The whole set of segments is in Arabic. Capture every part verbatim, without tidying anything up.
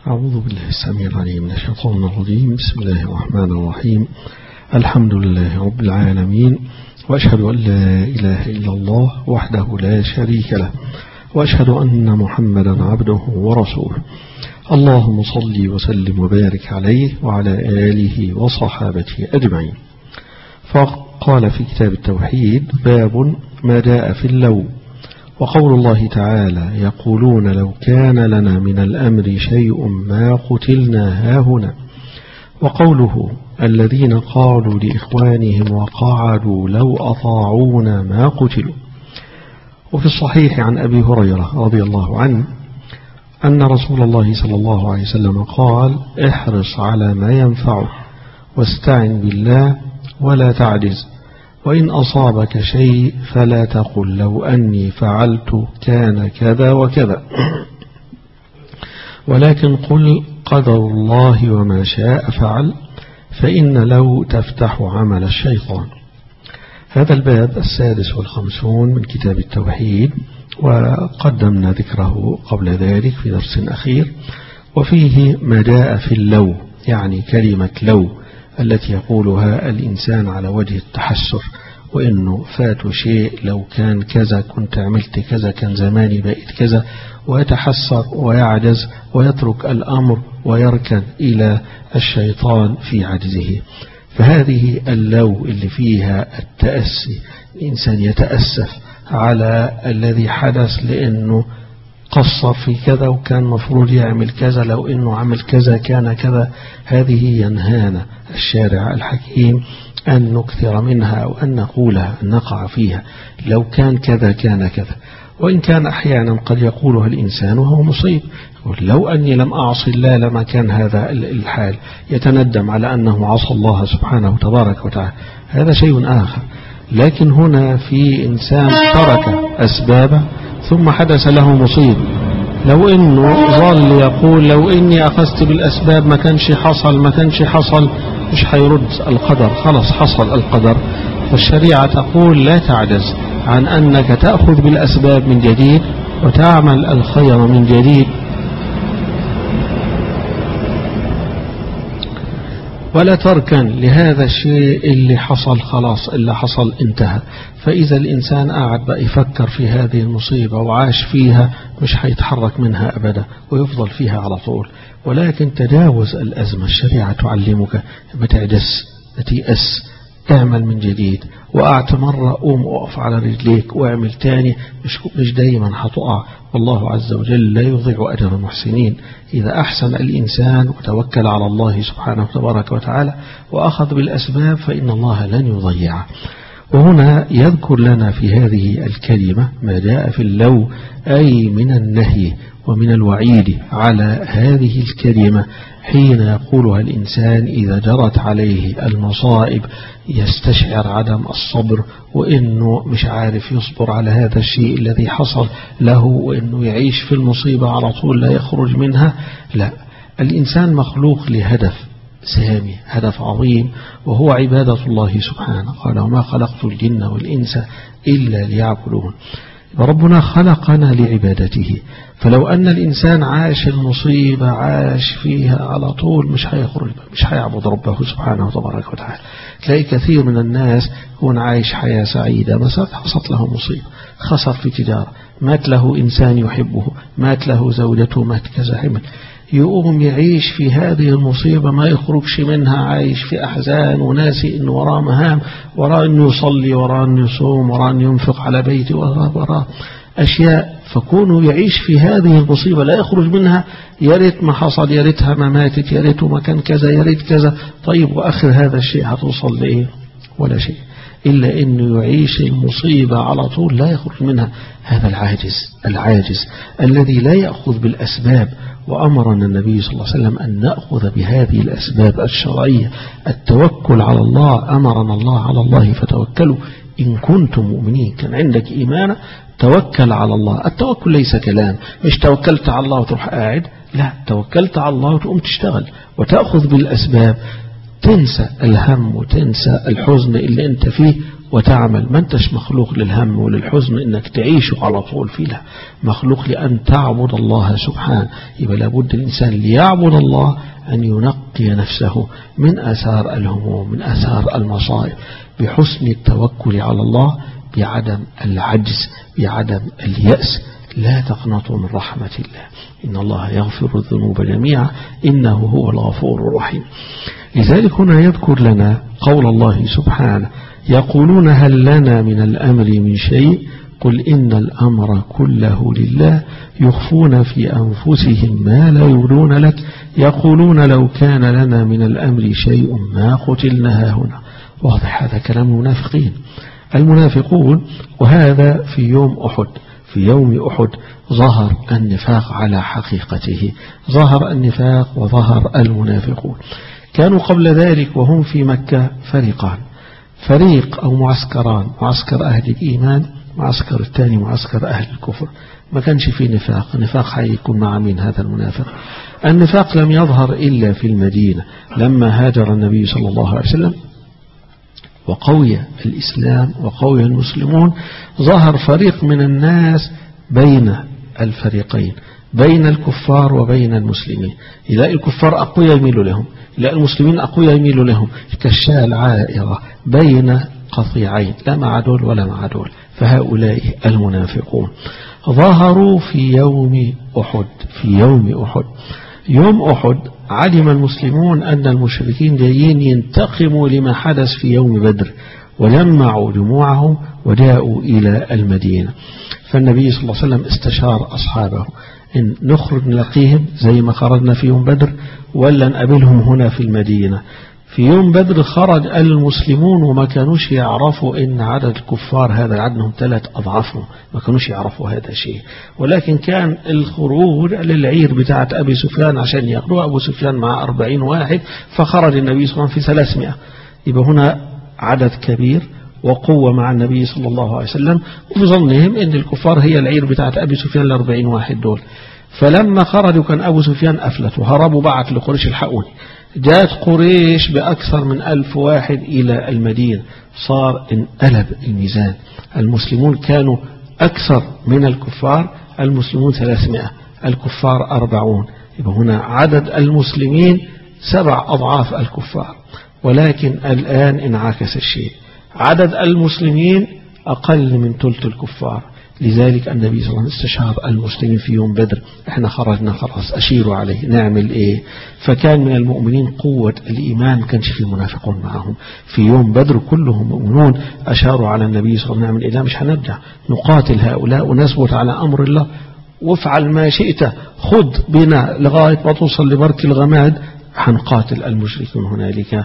أعوذ بالله السميع العليم من الشيطان الرجيم. بسم الله الرحمن الرحيم. الحمد لله رب العالمين، وأشهد أن لا إله إلا الله وحده لا شريك له، وأشهد أن محمدا عبده ورسوله. اللهم صل وسلم وبارك عليه وعلى آله وصحابته أجمعين. فقال في كتاب التوحيد: باب ما جاء في اللو. وقول الله تعالى: يقولون لو كان لنا من الأمر شيء ما قتلنا هاهنا. وقوله: الذين قالوا لإخوانهم وقعدوا لو أطاعونا ما قتلوا. وفي الصحيح عن أبي هريرة رضي الله عنه أن رسول الله صلى الله عليه وسلم قال: احرص على ما ينفعك واستعن بالله ولا تعجز، وإن أصابك شيء فلا تقل لو أني فعلت كان كذا وكذا، ولكن قل قدر الله وما شاء فعل، فإن لو تفتح عمل الشيطان. هذا الباب السادس والخمسون من كتاب التوحيد، وقدمنا ذكره قبل ذلك في درس أخير. وفيه ما جاء في اللو، يعني كلمة لو التي يقولها الإنسان على وجه التحسر، وإنه فات شيء، لو كان كذا كنت عملت كذا، كان زماني بقيت كذا، ويتحسر ويعجز ويترك الأمر ويركن إلى الشيطان في عجزه. فهذه اللو اللي فيها التأسي، الإنسان يتأسف على الذي حدث لأنه قصر في كذا وكان مفروض يعمل كذا، لو إنه عمل كذا كان كذا. هذه ينهانا الشارع الحكيم أن نكثر منها وأن نقولها، أن نقع فيها، لو كان كذا كان كذا. وإن كان أحيانا قد يقولها الإنسان وهو مصيب، يقول لو أني لم أعصي الله لما كان هذا الحال، يتندم على أنه عصى الله سبحانه تبارك وتعالى، هذا شيء آخر. لكن هنا في إنسان ترك أسبابه ثم حدث له مصيب، لو إنه ظل يقول لو إني أخذت بالأسباب ما كانش حصل ما كانش حصل، مش هيرد القدر، خلاص حصل القدر. فالشريعة تقول لا تعجز عن أنك تأخذ بالأسباب من جديد وتعمل الخير من جديد، ولا تركن لهذا الشيء اللي حصل، خلاص اللي حصل انتهى. فإذا الإنسان قاعد بقى يفكر في هذه المصيبة وعاش فيها، مش هيتحرك منها أبدا ويفضل فيها على طول. ولكن تجاوز الأزمة، الشريعة تعلمك ما تعجز، ما تيأس، اعمل من جديد. وقعت مرة قوم وقف على رجليك واعمل تاني، مش, مش دايما هتقع، والله عز وجل لا يضيع أجر المحسنين. إذا أحسن الإنسان وتوكل على الله سبحانه تبارك وتعالى وأخذ بالأسباب فإن الله لن يضيعه. وهنا يذكر لنا في هذه الكلمة ما جاء في اللو، أي من النهي ومن الوعيد على هذه الكلمة حين يقولها الإنسان إذا جرت عليه المصائب، يستشعر عدم الصبر، وإنه مش عارف يصبر على هذا الشيء الذي حصل له، وإنه يعيش في المصيبة على طول لا يخرج منها. لا، الإنسان مخلوق لهدف سامي، هدف عظيم، وهو عبادة الله سبحانه. قال: وما خلقت الجن والإنس إلا ليعبدون. ربنا خلقنا لعبادته، فلو أن الإنسان عاش المصيبة عاش فيها على طول، مش هيخرج، مش هيعبد ربه سبحانه وتبارك وتعالى. تلاقي كثير من الناس هو عايش حياة سعيدة، مثلا حصلت له مصيبة، خسر في تجارة، مات له إنسان يحبه، مات له زوجته، مات كذا عمل، يقوم يعيش في هذه المصيبة ما يخرجش منها، عايش في أحزان وناسي إنه وراه مهام، وراه إنه يصلي، وراه إنه يصوم، وراه إنه ينفق على بيته، وراه, وراه أشياء. فكونه يعيش في هذه المصيبة لا يخرج منها، يا ريت ما حصل، يا ريتها ما ماتت، يا ريته ما كان كذا، يا ريت كذا. طيب وآخر هذا الشيء هتوصل لإيه؟ ولا شيء، إلا إنه يعيش المصيبة على طول لا يخرج منها. هذا العاجز العاجز الذي لا يأخذ بالأسباب. وأمرنا النبي صلى الله عليه وسلم أن نأخذ بهذه الأسباب الشرعية، التوكل على الله. أمرنا الله على الله فتوكلوا إن كنتم مؤمنين. كان عندك إيمان توكل على الله. التوكل ليس كلام، مش توكلت على الله وتروح قاعد، لا، توكلت على الله وتقوم تشتغل وتأخذ بالأسباب، تنسى الهم وتنسى الحزن اللي انت فيه وتعمل. ما انتش مخلوق للهم وللحزن انك تعيش على طول فيها، مخلوق لأن تعبد الله سبحانه. يبقى لابد الإنسان ليعبد الله أن ينقي نفسه من آثار الهموم، من آثار المصائب، بحسن التوكل على الله، بعدم العجز، بعدم اليأس. لا تقنطوا من رحمة الله، إن الله يغفر الذنوب جميعا إنه هو الغفور الرحيم. لذلك هنا يذكر لنا قول الله سبحانه: يقولون هل لنا من الأمر من شيء قل إن الأمر كله لله يخفون في أنفسهم ما لا يبدون لك يقولون لو كان لنا من الأمر شيء ما قتلنا هنا. واضح هذا كلام المنافقين. المنافقون، وهذا في يوم أحد، في يوم أحد ظهر النفاق على حقيقته، ظهر النفاق وظهر المنافقون. كانوا قبل ذلك وهم في مكة فريقان، فريق أو معسكران، معسكر أهل الإيمان، معسكر الثاني معسكر أهل الكفر. ما كانش فيه نفاق. نفاق حيكون مع من هذا المنافق؟ النفاق لم يظهر إلا في المدينة لما هاجر النبي صلى الله عليه وسلم وقوي الإسلام وقوي المسلمون. ظهر فريق من الناس بين الفريقين، بين الكفار وبين المسلمين. إذا الكفار أقوياء يميلوا لهم، إذا المسلمين أقوياء يميلوا لهم، كالشاة العائرة بين قطيعين، لا مع دول ولا مع دول. فهؤلاء المنافقون ظهروا في يوم أحد. في يوم أحد يوم أحد علم المسلمون أن المشركين جايين ينتقموا لما حدث في يوم بدر، وجمعوا جموعهم وجاءوا إلى المدينة. فالنبي صلى الله عليه وسلم استشار أصحابه: إن نخرج نلاقيهم زي ما خرجنا في يوم بدر، ولا نقابلهم هنا في المدينة؟ في يوم بدر خرج المسلمون وما كانوش يعرفوا إن عدد الكفار هذا عددهم ثلاث أضعافهم، ما كانوش يعرفوا هذا شيء. ولكن كان الخروج للعير بتاعة أبي سفيان عشان يأخذوا. أبو سفيان مع أربعين واحد، فخرج النبي صلى الله عليه وسلم في ثلاثمائة. يبقى هنا عدد كبير وقوة مع النبي صلى الله عليه وسلم، وبظنهم إن الكفار هي العير بتاعة أبي سفيان الأربعين واحد دول. فلما خرجوا كان أبو سفيان أفلت وهربوا، بعت لقريش الحقوني. جاءت قريش بأكثر من ألف واحد إلى المدينة، صار انقلب الميزان. المسلمون كانوا أكثر من الكفار، المسلمون ثلاثمائة، الكفار أربعون. يبقى هنا عدد المسلمين سبع أضعاف الكفار. ولكن الآن انعكس الشيء، عدد المسلمين أقل من ثلث الكفار. لذلك النبي صلى الله عليه وسلم استشار المسلمين في يوم بدر: احنا خرجنا خلاص، أشيروا عليه، نعمل ايه؟ فكان من المؤمنين قوة الإيمان، كانش في منافقون معهم. في يوم بدر كلهم مؤمنون، أشاروا على النبي صلى الله عليه وسلم: نعمل ايه؟ لا مش هنرجع، نقاتل هؤلاء ونثبت على أمر الله، وافعل ما شئت، خذ بنا لغاية ما توصل لبرك الغماد، هنقاتل المشركون هنالك،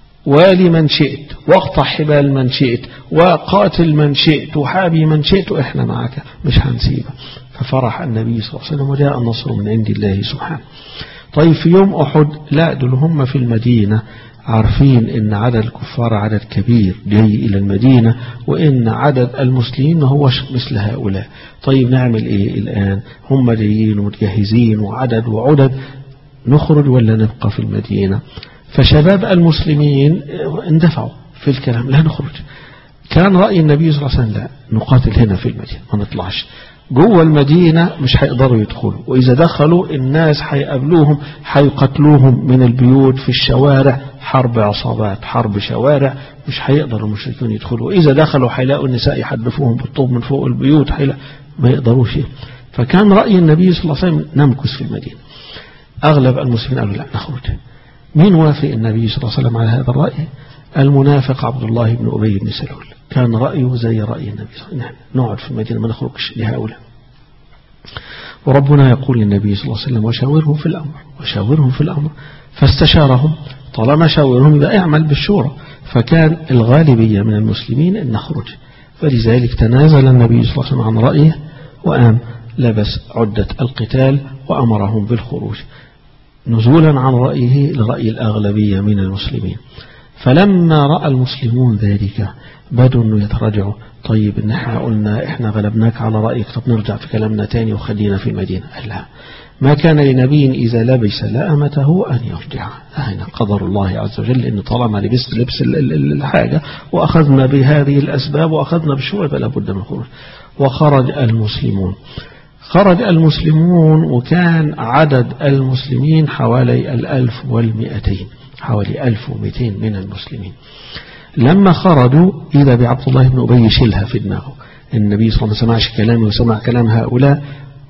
ولمن شئت، واقطع حبال من شئت، وقاتل من شئت، وحابي من شئت، وإحنا معك مش هنسيبه. ففرح النبي صلى الله عليه وسلم وجاء النصر من عند الله سبحانه. طيب في يوم أحد لا، دول هم في المدينة عارفين إن عدد الكفار عدد كبير جاي إلى المدينة، وإن عدد المسلمين هو مثل هؤلاء. طيب نعمل إيه الآن؟ هم جايين ومتجهزين وعدد وعدد، نخرج ولا نبقى في المدينة؟ فشباب المسلمين اندفعوا في الكلام: لا نخرج. كان رأي النبي صلى الله عليه وسلم: لا، نقاتل هنا في المدينة، ما نطلعش جوه المدينة، مش هيقدروا يدخلوا، وإذا دخلوا الناس هيقابلوهم، هيقتلوهم من البيوت في الشوارع، حرب عصابات، حرب شوارع، مش هيقدروا المشركون يدخلوا. وإذا دخلوا هيلاقوا النساء يحدفوهم بالطوب من فوق البيوت، ما يقدروش. فكان رأي النبي صلى الله عليه وسلم: نمكث في المدينة. أغلب المسلمين قالوا: لا نخرج. مين وافق النبي صلى الله عليه وسلم على هذا الرأي؟ المنافق عبد الله بن أبي بن سلول، كان رأيه زي رأي النبي صلى الله عليه وسلم: نقعد في المدينة، ما نخرجش لهؤلاء. وربنا يقول للنبي صلى الله عليه وسلم: وشاورهم في الأمر، وشاورهم في الأمر. فاستشارهم. طالما شاورهم يبقى اعمل بالشورى. فكان الغالبية من المسلمين أن نخرج. فلذلك تنازل النبي صلى الله عليه وسلم عن رأيه، وقام لبس عدة القتال وأمرهم بالخروج، نزولا عن رأيه لرأي الأغلبية من المسلمين. فلما رأى المسلمون ذلك بدوا أنه يتراجعوا. طيب إن احنا قلنا احنا غلبناك على رأيك، طب نرجع في كلامنا تاني وخلينا في المدينة. قال لا، ما كان لنبي إذا لبس لأمته أن يرجع. هنا قدر الله عز وجل إن طالما لبست لبس الحاجة وأخذنا بهذه الأسباب وأخذنا بالشروع فلا بد من الخروج. وخرج المسلمون خرج المسلمون وكان عدد المسلمين حوالي الألف والمئتين، حوالي ألف ومئتين من المسلمين. لما خرجوا إذا بعبد الله بن أبي يشيلها في دماغه. النبي صلى الله عليه وسلم ما سمعش كلامه وسمع كلام هؤلاء،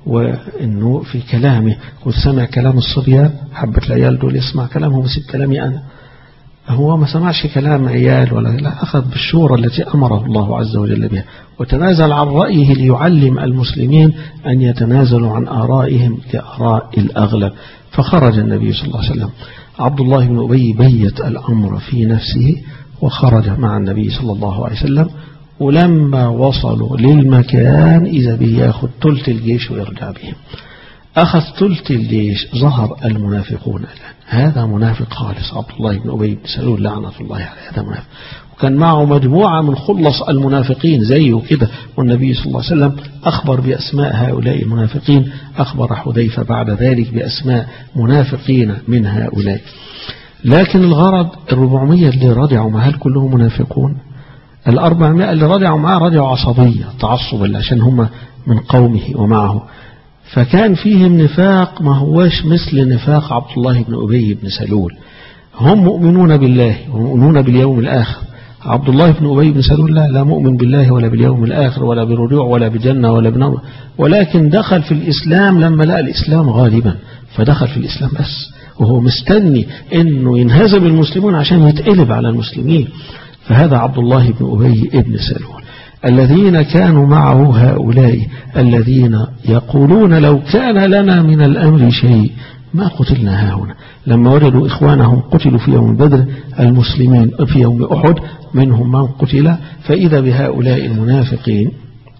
وإنه في كلامه قد سمع كلام الصبيان، حبة العيال دول يسمع كلامهم ويسيب كلامي أنا. هو ما سمعش كلام عيال ولا لا، أخذ بالشورى التي أمره الله عز وجل بها، وتنازل عن رأيه ليعلم المسلمين أن يتنازلوا عن آرائهم كآراء الأغلب. فخرج النبي صلى الله عليه وسلم. عبد الله بن أبي بيت الأمر في نفسه وخرج مع النبي صلى الله عليه وسلم. ولما وصلوا للمكان إذا به يأخذ ثلث الجيش ويرجع بهم. أخذ ثلث الجيش، ظهر المنافقون الآن. هذا منافق خالص عبد الله بن أبي بن سلول لعنة الله عليه، هذا منافق. وكان معه مجموعة من خلص المنافقين زيه كده، والنبي صلى الله عليه وسلم أخبر بأسماء هؤلاء المنافقين. أخبر حذيفة بعد ذلك بأسماء منافقين من هؤلاء. لكن الغرض الربعمية اللي رجعوا معه كلهم منافقون. الأربعمائة اللي رجعوا معه رجعوا عصبية تعصب عشان هم من قومه ومعه، فكان فيهم نفاق ما هواش مثل نفاق عبد الله بن أبي بن سلول. هم مؤمنون بالله ومؤمنون باليوم الآخر. عبد الله بن أبي بن سلول لا, لا مؤمن بالله ولا باليوم الآخر ولا بالرجوع ولا بجنة ولا بنار، ولكن دخل في الإسلام لما لقى الإسلام غالبا، فدخل في الإسلام بس، وهو مستني إنه ينهزم المسلمون عشان يتقلب على المسلمين. فهذا عبد الله بن أبي بن سلول. الذين كانوا معه هؤلاء الذين يقولون لو كان لنا من الأمر شيء ما قتلنا هاهنا. لما وجدوا إخوانهم قتلوا في يوم بدر، المسلمين في يوم أحد منهم من قتل، فإذا بهؤلاء المنافقين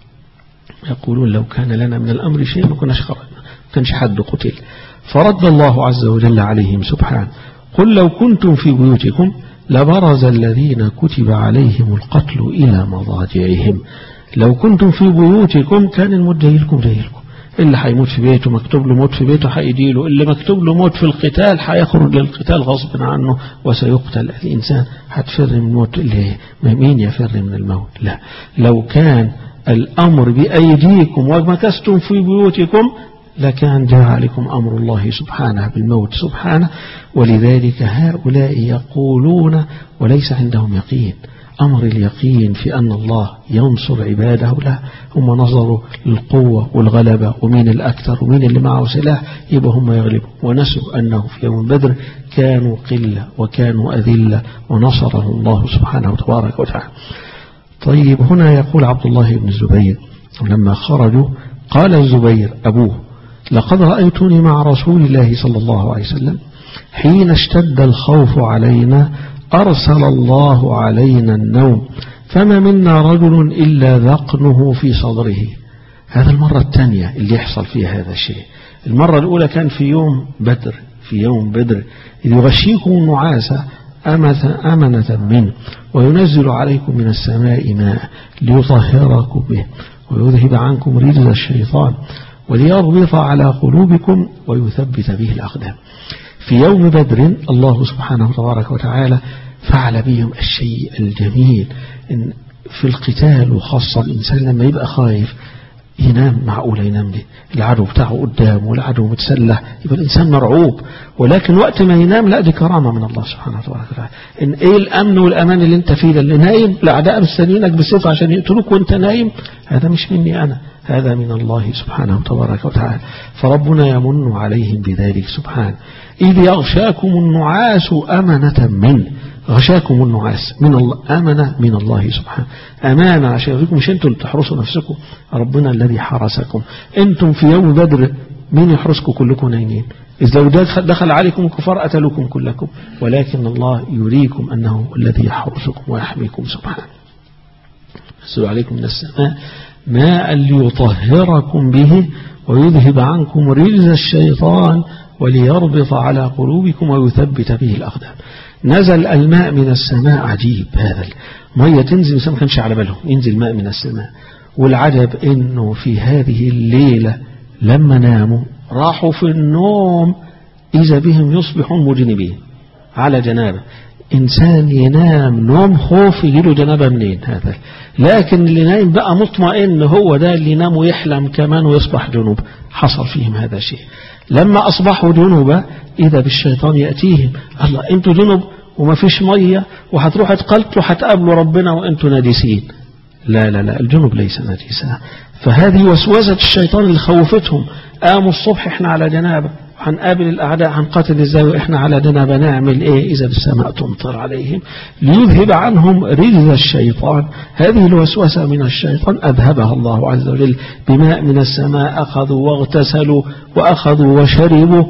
يقولون لو كان لنا من الأمر شيء ما كناش خرجنا، ما كانش حد قتل. فرد الله عز وجل عليهم سبحانه: قل لو كنتم في بيوتكم لبرز الذين كتب عليهم القتل إلى مضاجعهم. لو كنتم في بيوتكم كان الموت جايلكم جايلكم. اللي هيموت في بيته مكتوب له موت في بيته هيجيله، اللي مكتوب له موت في القتال هيخرج للقتال غصب عنه وسيقتل. الإنسان هتفر من الموت، اللي مين يفر من الموت؟ لا، لو كان الأمر بأيديكم ومكستم في بيوتكم لكان جاء عليكم أمر الله سبحانه بالموت سبحانه. ولذلك هؤلاء يقولون وليس عندهم يقين. أمر اليقين في أن الله ينصر عباده، لا، هم نظروا للقوة والغلبة ومين الأكثر ومين اللي معه سلاح يبقى هم يغلبوا، ونسوا أنه في يوم بدر كانوا قلة وكانوا أذلة ونصرهم الله سبحانه وتبارك وتعالى. طيب هنا يقول عبد الله بن الزبير لما خرجوا قال الزبير أبوه: لقد رأيتني مع رسول الله صلى الله عليه وسلم حين اشتد الخوف علينا أرسل الله علينا النوم فما منا رجل إلا ذقنه في صدره. هذا المرة الثانية اللي يحصل فيها هذا الشيء. المرة الأولى كان في يوم بدر، في يوم بدر إذ يغشيكم النعاس أمنة منه وينزل عليكم من السماء ماء ليطهركم به ويذهب عنكم رجز الشيطان وليربط على قلوبكم ويثبت به الأقدام. في يوم بدر الله سبحانه وتبارك وتعالى فعل بهم الشيء الجميل. إن في القتال وخاصة الإنسان لما يبقى خايف ينام، معقولة ينام ليه؟ العدو بتاعه قدامه والعدو متسلح، يبقى الإنسان مرعوب. ولكن وقت ما ينام لا، دي كرامة من الله سبحانه وتعالى. إن إيه الأمن والأمان اللي أنت فيه ده؟ اللي نايم الأعداء مستنيينك بالسيف عشان يقتلوك وأنت نايم، هذا مش مني أنا، هذا من الله سبحانه وتبارك وتعالى. فربنا يمن عليهم بذلك سبحانه: إذ يغشاكم النعاس أمنة منه. غشاكم النعاس من الله، أمنة من الله سبحانه، أمانة عشان يغيكم، مش أنتم اللي تحرسوا نفسكم، ربنا الذي حرسكم. أنتم في يوم بدر مين يحرسكم؟ كلكم نايمين. إذ لو دخل عليكم الكفار قتلوكم كلكم، ولكن الله يريكم أنه الذي يحرسكم ويحميكم سبحانه. ينزل عليكم من السماء ماء ليطهركم به ويذهب عنكم رجز الشيطان وليربط على قلوبكم ويثبت به الأقدام. نزل الماء من السماء. عجيب هذا، مية تنزل ما كانش على بالهم ينزل ماء من السماء. والعجب إنه في هذه الليلة لما ناموا راحوا في النوم إذا بهم يصبحون مجنبين على جنابه. إنسان ينام نوم خوف يجيله جنابه منين هذا؟ لكن اللي نايم بقى مطمئن هو ده اللي ينام ويحلم كمان ويصبح جنوب. حصل فيهم هذا الشيء. لما أصبحوا جنوبا إذا بالشيطان يأتيهم، الله أنتوا جنوب وما فيش مية وهتروحوا تقلتوا هتقابلوا ربنا وأنتوا ناجسين. لا لا لا، الجنوب ليس نجسا. فهذه وسوسة الشيطان اللي خوفتهم. قاموا الصبح احنا على جنابه هنقابل الأعداء هنقاتل ازاي وإحنا على جنابه، نعمل إيه؟ إذا بالسماء تمطر عليهم ليذهب عنهم رجز الشيطان. هذه الوسوسة من الشيطان أذهبها الله عز وجل بماء من السماء. أخذوا واغتسلوا وأخذوا وشربوا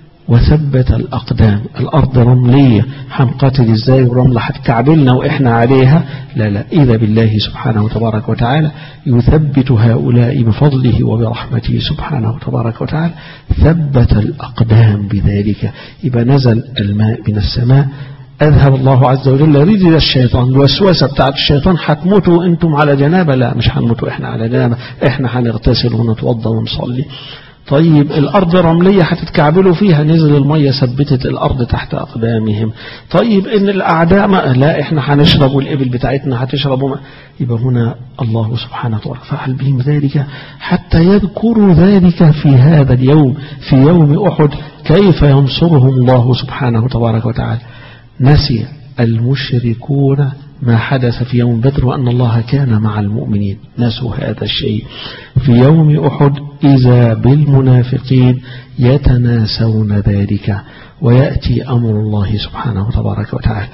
وثبت الأقدام. الأرض رملية هنقاتل ازاي ورملة هتكعبلنا وإحنا عليها؟ لا لا، إذا بالله سبحانه وتبارك وتعالى يثبت هؤلاء بفضله وبرحمته سبحانه وتبارك وتعالى. ثبت الأقدام بذلك. يبقى نزل الماء من السماء، أذهب الله عز وجل رجل الشيطان. الوسوسة بتاعت الشيطان هتموتوا أنتم على جنابة. لا، مش هنموتوا إحنا على جنابة، إحنا هنغتسل ونتوضى ونصلي. طيب الأرض رملية هتتكعبلوا فيها، نزل المية ثبتت الأرض تحت أقدامهم. طيب إن الأعداء ما لا إحنا هنشرب والإبل بتاعتنا هتشربوا ما. يبقى هنا الله سبحانه وتعالى فعل بهم ذلك حتى يذكروا ذلك في هذا اليوم، في يوم أحد، كيف ينصرهم الله سبحانه وتبارك وتعالى. نسي المشركون ما حدث في يوم بدر وأن الله كان مع المؤمنين، نسوا هذا الشيء. في يوم أحد إذا بالمنافقين يتناسون ذلك ويأتي أمر الله سبحانه وتبارك وتعالى.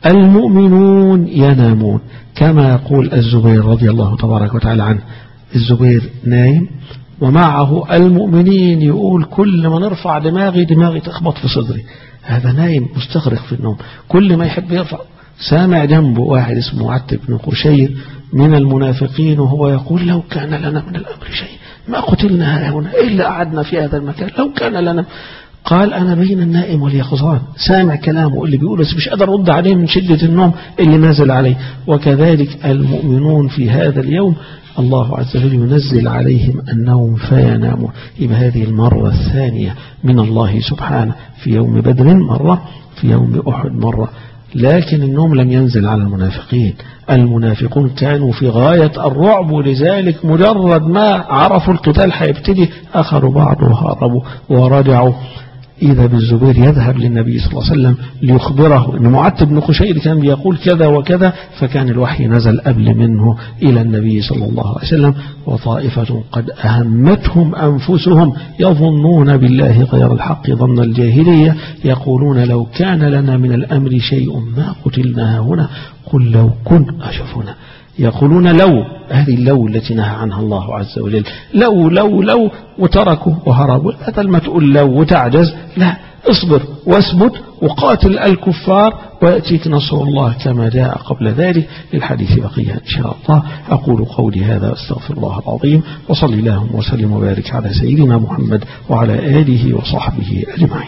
المؤمنون ينامون كما يقول الزبير رضي الله تبارك وتعالى عنه. الزبير نايم ومعه المؤمنين، يقول كل ما نرفع دماغي دماغي تخبط في صدري. هذا نايم مستغرق في النوم، كل ما يحب يرفع. سامع جنبه واحد اسمه عتب بن قشير من المنافقين وهو يقول لو كان لنا من الأمر شيء ما قتلنا هنا إلا قعدنا في هذا المكان، لو كان لنا. قال أنا بين النائم واليقظان، سامع كلامه اللي بيقوله بس مش قادر أرد عليه من شدة النوم اللي نازل عليه. وكذلك المؤمنون في هذا اليوم الله عز وجل ينزل عليهم النوم فينامون. يبقى هذه المرة الثانية من الله سبحانه، في يوم بدر مرة، في يوم أحد مرة. لكن النوم لم ينزل على المنافقين. المنافقون كانوا في غاية الرعب، ولذلك مجرد ما عرفوا القتال هيبتدي أخذوا بعض وهربوا ورجعوا. إذا بالزبير يذهب للنبي صلى الله عليه وسلم ليخبره أن معتب بن قشير كان بيقول كذا وكذا، فكان الوحي نزل قبل منه إلى النبي صلى الله عليه وسلم. وطائفة قد أهمتهم أنفسهم يظنون بالله غير الحق ظن الجاهلية، يقولون لو كان لنا من الأمر شيء ما قتلنا هنا، قل لو كن أشفنا. يقولون لو، هذه اللو التي نهى عنها الله عز وجل، لو لو لو وتركوا وهربوا. بدل ما تقول لو وتعجز، لا، اصبر واثبت وقاتل الكفار ويأتيك نصر الله كما جاء قبل ذلك. للحديث بقية إن شاء الله. أقول قولي هذا أستغفر الله العظيم، وصلي اللهم وسلم وبارك على سيدنا محمد وعلى آله وصحبه أجمعين.